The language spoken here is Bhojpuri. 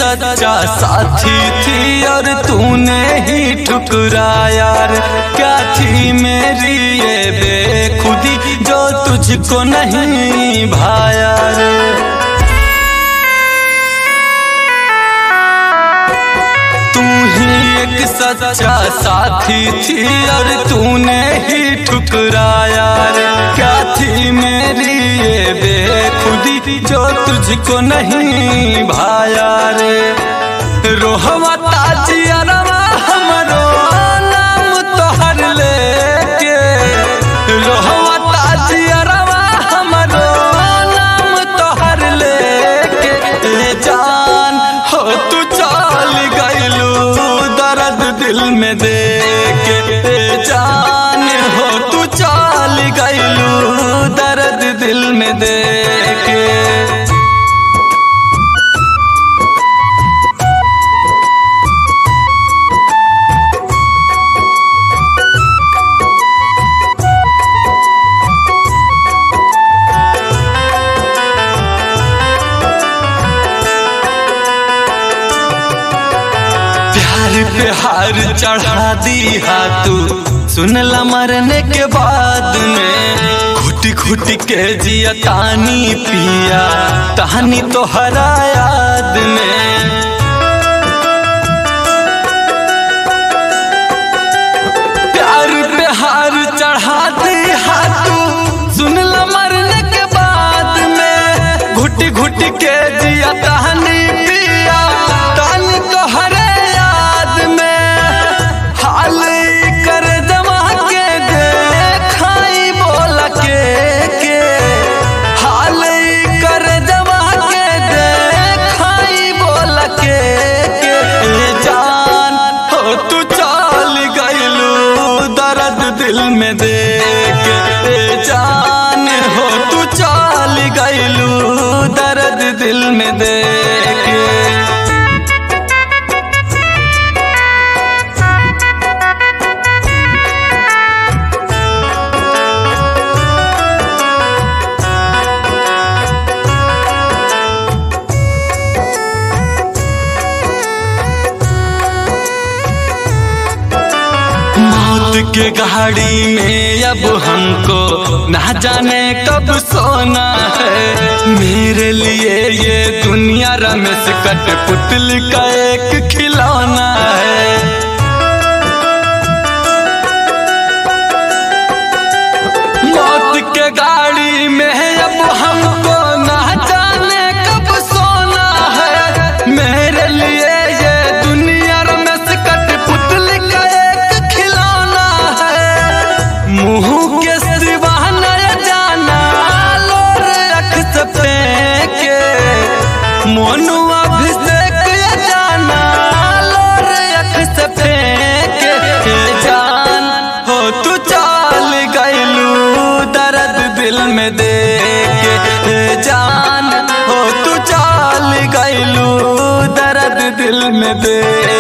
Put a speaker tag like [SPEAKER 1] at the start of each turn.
[SPEAKER 1] सच्चा साथी थी और तूने ही ठुकराया रे। क्या थी मेरी ये बेखुदी जो तुझको नहीं भाया रे। तू ही एक सच्चा साथी थी और तूने ही ठुकराया रे। क्या थी मेरी ये बेखुदी जो तुझको नहीं भाया रे। रोहवा ताजिया रवा हमरो नाम तोहर लेके, रोहवा ताजिया रवा हमरो नाम तोहर लेके। ए जान हो तू चल गइलू दर्द दिल में देके। ए जान हो तू चल गइलू दर्द दिल में देके। पे हार चढ़ा दी हा तू सुनला मरने के बाद में। घुटी घुटी के जिया तानी पिया तहानी तो हरा याद में। प्यार पे हार चढ़ा दी हा तू सुनला मरने के बाद में। घुटी घुटी के जिया तहानी पिया तानी तो हरा दिल में देके। ए जान हो तू चल गइलू दर्द दिल में देके। के गाड़ी में अब हमको ना जाने कब सोना है। मेरे लिए ये दुनिया रमेश कठपुतली का एक खिलौना है। मौत के गाड़ी में अब हमको ना जाने कब सोना है। मेरे लिए ये दुनिया रमेश कठपुतली का एक खिलौना है। मुँह के सिवा न जाना लोर अख से फेंके। मोनू अभिषेक जाना लोर अख से फेंके। जान हो तू चल गइलू दर्द दिल में देके। जान हो तू चल गइलू दर्द दिल में दे।